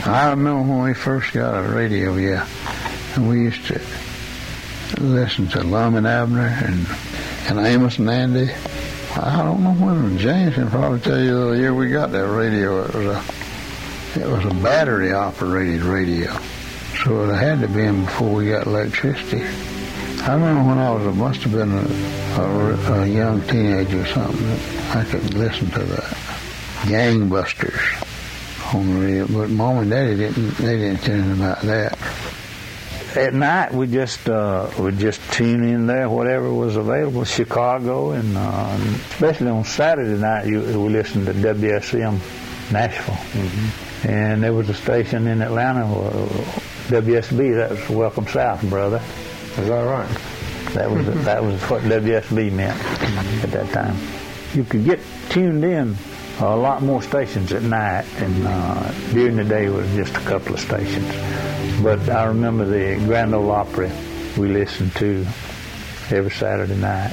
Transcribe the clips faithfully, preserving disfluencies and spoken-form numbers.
I remember when we first got a radio, yeah, and we used to listen to Lum and Abner and, and Amos and Andy. I don't know when. James can probably tell you the year we got that radio. It was a it was a battery operated radio, so it had to be in before we got electricity. I remember when I was, it must have been a, a, a young teenager or something, I could listen to that. Gangbusters on the radio, but Mom and Daddy didn't, they didn't tell anything about that. At night, we just uh, would just tune in there, whatever was available, Chicago, and uh, especially on Saturday night, you, we listened to W S M Nashville. Mm-hmm. And there was a station in Atlanta, uh, W S B, that was Welcome South, brother. Is that right? That was that was what W S B meant mm-hmm. at that time. You could get tuned in a lot more stations at night, and uh, during the day was just a couple of stations. But I remember the Grand Ole Opry we listened to every Saturday night.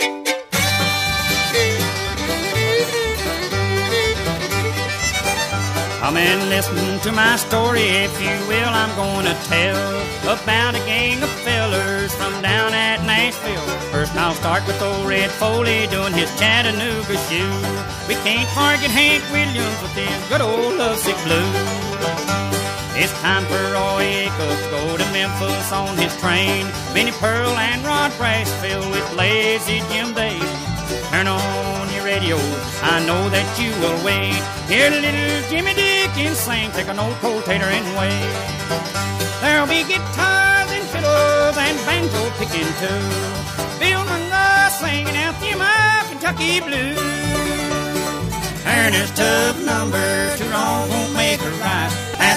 Come and listen to my story, if you will. I'm going to tell about a gang of fellers from down at Nashville. First I'll start with old Red Foley doing his Chattanooga shoe. We can't forget Hank Williams with his good old lovesick blues. It's time for Roy Acuff to go to Memphis on his train. Benny Pearl and Rod Brasfield with Lazy Jim Davis. Turn on your radios, I know that you will wait. Hear little Jimmy Dickens sing, take an old cold tater and wait. There'll be guitars and fiddles and banjo picking too. Bill Monroe singing out the my Kentucky blues. Ernest Tubb number, too long won't make her right.